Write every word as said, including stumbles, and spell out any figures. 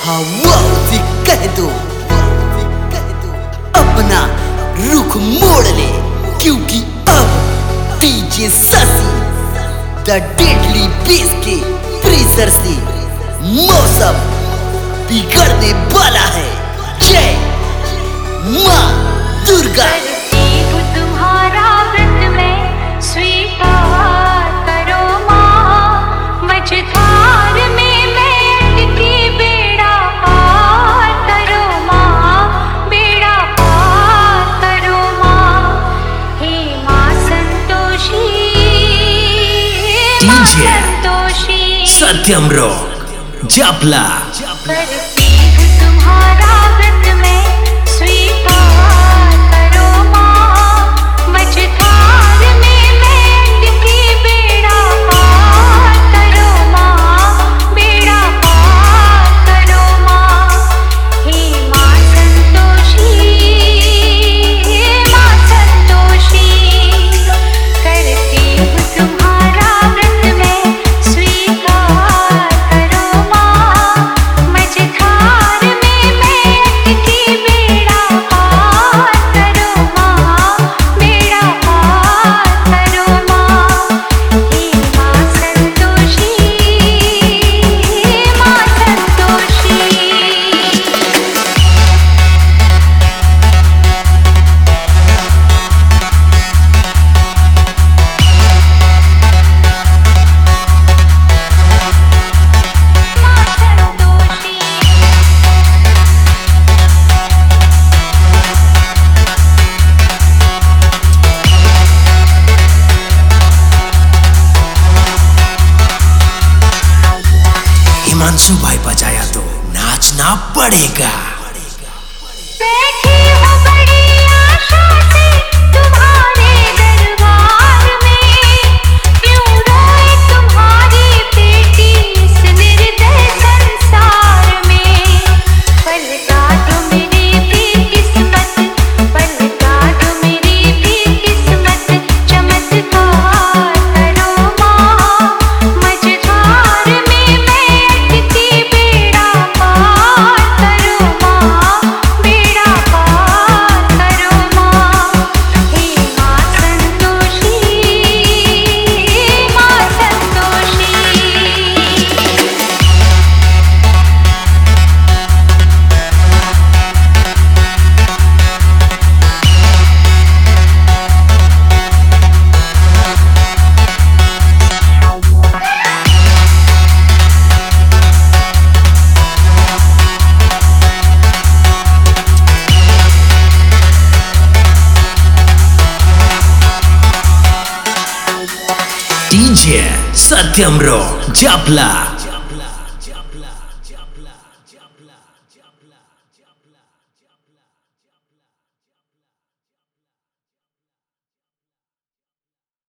हवा से कह दो अपना रुख मोड़ ले, क्योंकि अब DJ Shashi the deadly bass के प्रेशर से मौसम बिगड़ने वाला है। जय मां दुर्गा। तुम्हारा व्रत में स्वीकार करो मां, मझधार में मैं अटकी बेड़ा पार करो मां, बेड़ा पार करो मां, हे मां संतोषी, मां संतोषी। सत्यम रॉक जापला। करती हूँ तुम्हारा व्रत में स्वीकार करो मां, मझधार में मैं अटकी बेड़ा पार करो मां, बेड़ा पार करो मां, हे मां संतोषी, मां संतोषी। करती हूँ तुम्हारा व्रत में स्वीकार करो मां, मझधार में मैं अटकी बेड़ा पार करो मां, बेड़ा पार करो मां, हे मां संतोषी, मां संतोषी। हिमांशु भाई बजाया तो नाचना पड़ेगा। बैठी हूँ बड़ी आशा से तुम्हारे दरबार में, क्यों रोए तुम्हारी बेटी इस निर्दय संसार में। पलटा दो मेरी भी किस्मत, पलटा दो मेरी भी किस्मत, चमत्कार करो मां, मझधार में मैं अटकी बेड़ा पार करो मां, बेड़ा पार करो मां, हे मां संतोषी, मां संतोषी। DJ Satyam rock जापला।